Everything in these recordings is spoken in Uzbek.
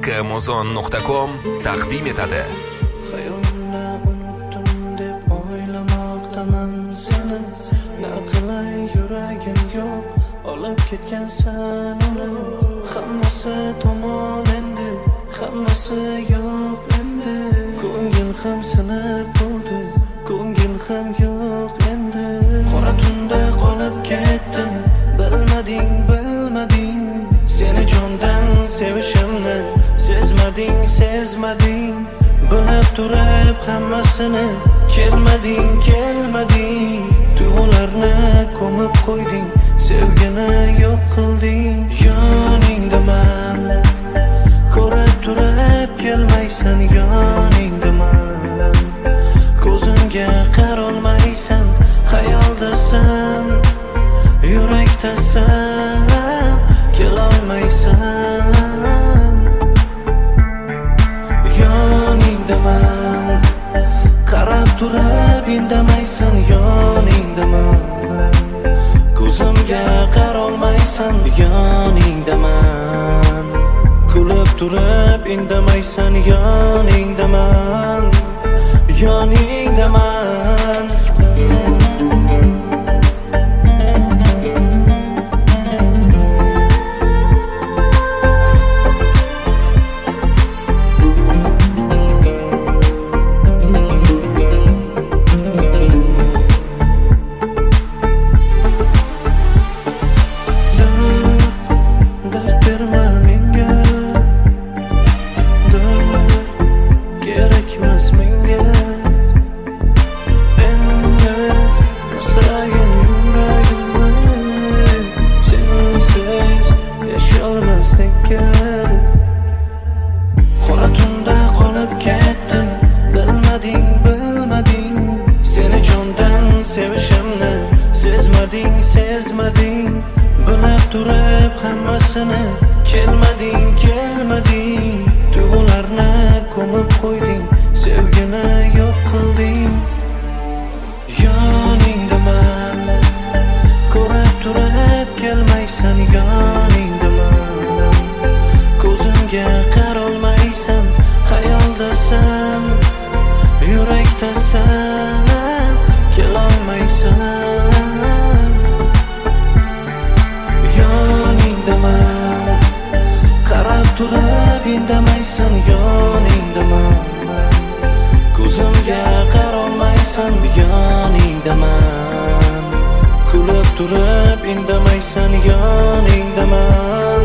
Muzon.com taqdim etadi. Xayolimni unutdim deb o'ylamoqdaman seni. Naqlay yuragim yo'q, olib ketgansan uni. Hammasi tamom endi, hammasi yo'q endi. Ko'ngil ham sinib bo'ldi, ko'ngil ham yo'q endi. Qora tunda qolib ketdim, bilmading seni jondan sevishimni. Sezmading bilib turib hammasini. Kelmading tuyg'ularni ko'mib qo'yding, sevgini yo'q qilding. Yoningdaman, ko'rib turib kelmaysan. Yoningdaman, ko'zimga qarolmaysan. Xayoldasan, yurakdasan, kelolmaysan. Yoningdaman, qarab turib indamaysan. Yoningdaman, ko'zimga qarolmaysan. Yoningdaman, kulib turib indamaysan. Yoningdaman. Qora tunda qolib ketdim, bilmading seni jondan sevishimni. Sezmading bilib turib hammasini. Kelmading tuyg'ularni ko'mib qo'yding, sevgini yo'q qilding. Yoningdaman, ko'rib turib kelmaysan. Yoningdaman, ko'zimga qarolmaysan. Xayoldasan, yurakdasan, kelolmaysan. Yoningdaman, qarab turib indamaysan. Yoningdaman, ko'zimga qarolmaysan. Yoningdaman, kulib turib indamaysan. Yoningdaman.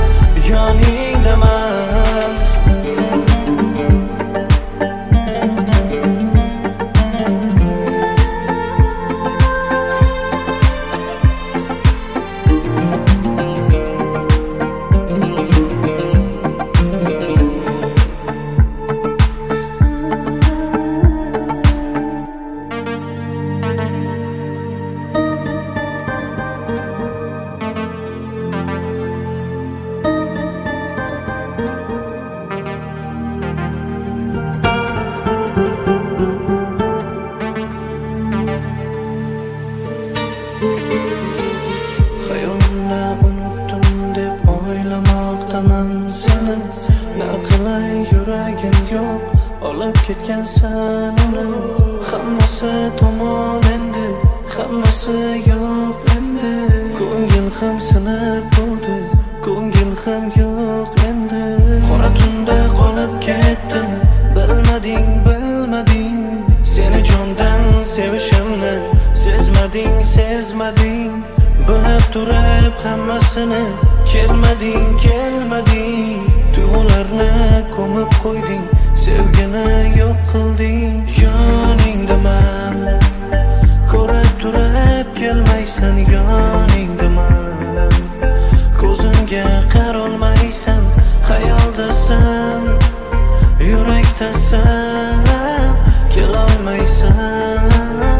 Xayolimni unutdim deb o'ylamoqdaman seni. Naqlay yuragim yo'q, olib ketgansan uni. Hammasi tamom endi, hammasi yo'q endi. Ko'ngil ham sinib bo'ldi, ko'ngil ham yo'q endi. Qora tunda qolib ketdim, bilmading seni jondan sevishimni. Sezmading bilib turib hammasini. Kelmading tuyg'ularni ko'mib qo'yding, sevgini yo'q qilding. Yoningdaman, ko'rib turib kelmaysan. Yoningdaman, ko'zimga qarolmaysan. Xayoldasan, yurakdasan, kelolmaysan.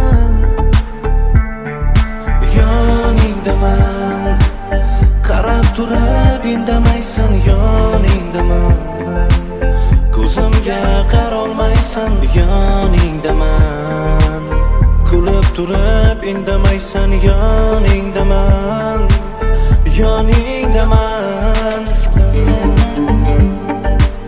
Yoningdaman, qarab turib indamaysan. Yoningdaman, ko'zimga qarolmaysan. Yoningdaman, kulib turib indamaysan. Yoningdaman.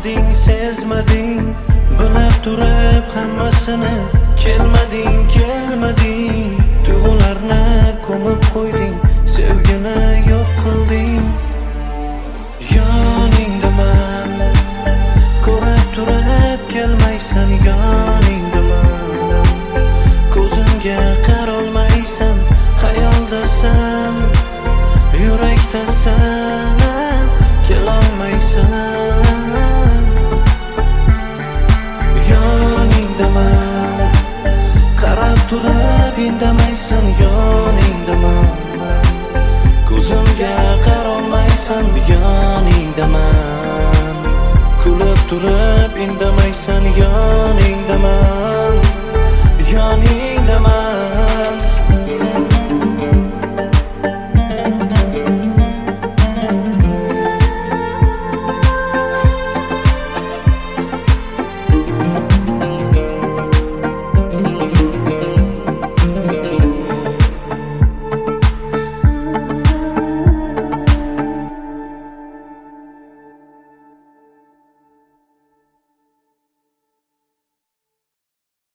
Yo'qmading, sezmading, bilib turib hammasini. Kelmading, tuyg'ularni ko'mib qo'yding, sevgini yo'q qilding. Yoningdaman, ko'rib turib kelmaysan, yoningdaman. Ko'zimga qarolmaysan, xayoldasan, yurakdasan, kelolmaysan. Yoningdaman, qarab turib indamaysan, yoningdaman. Ko'zimga qarolmaysan, yoningdaman. Kulib turib indamaysan, yoningdaman.